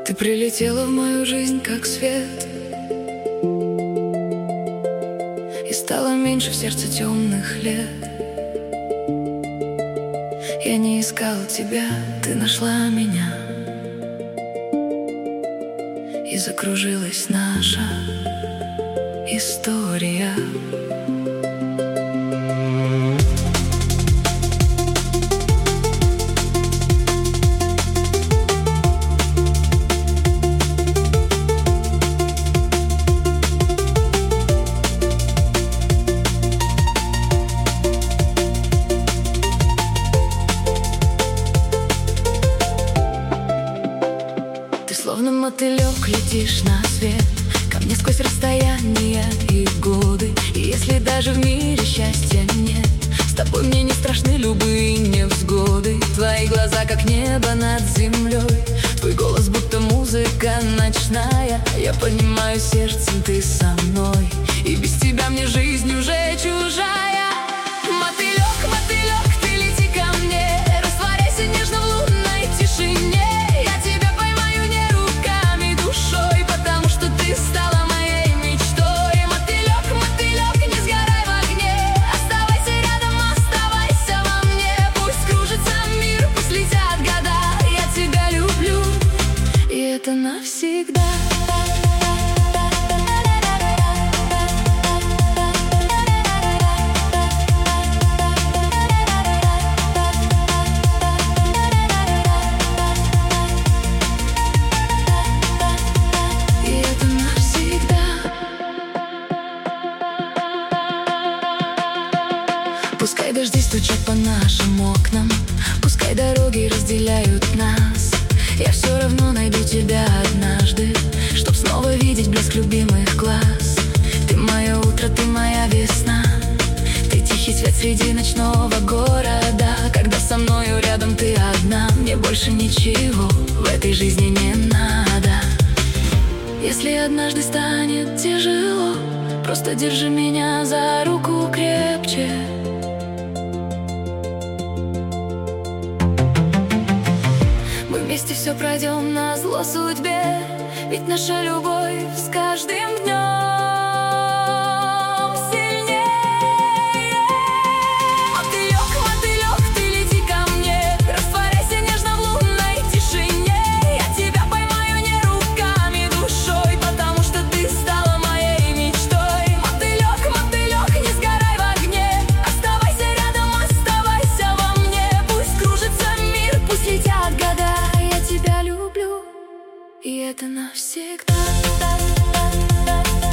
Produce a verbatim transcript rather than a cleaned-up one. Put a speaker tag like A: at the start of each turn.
A: Ты прилетела в мою жизнь, как свет, и стало меньше в сердце темных лет. Я не искал тебя, ты нашла меня, и закружилась наша история. Словно мотылек летишь на свет, ко мне сквозь расстояния и годы. И если даже в мире счастья нет, с тобой мне не страшны любые невзгоды. Твои глаза как небо над землей, твой голос будто музыка ночная. Я понимаю сердцем, ты со мной, и без тебя мне жизнь уже чужая. Мотылек, мотылек, ты лети ко мне, растворяйся нежно в лунной тишине. Это навсегда. И это навсегда. Пускай дожди стучат по нашим окнам, пускай дороги разделяют нас, я все равно найду тебя однажды, чтоб снова видеть блеск любимых глаз. Ты мое утро, ты моя весна, ты тихий свет среди ночного города. Когда со мною рядом ты одна, мне больше ничего в этой жизни не надо. Если однажды станет тяжело, просто держи меня за руку крепче. Вместе все пройдем назло судьбе, ведь наша любовь с каждым днем сильнее. Мотылек, мотылек, ты лети ко мне, растворяйся нежно в лунной тишине. Я тебя поймаю не руками, душой, потому что ты стала моей мечтой. Мотылек, мотылек, не сгорай в огне, оставайся рядом, оставайся во мне. Пусть кружится мир, пусть летят года, тебя люблю, и это навсегда.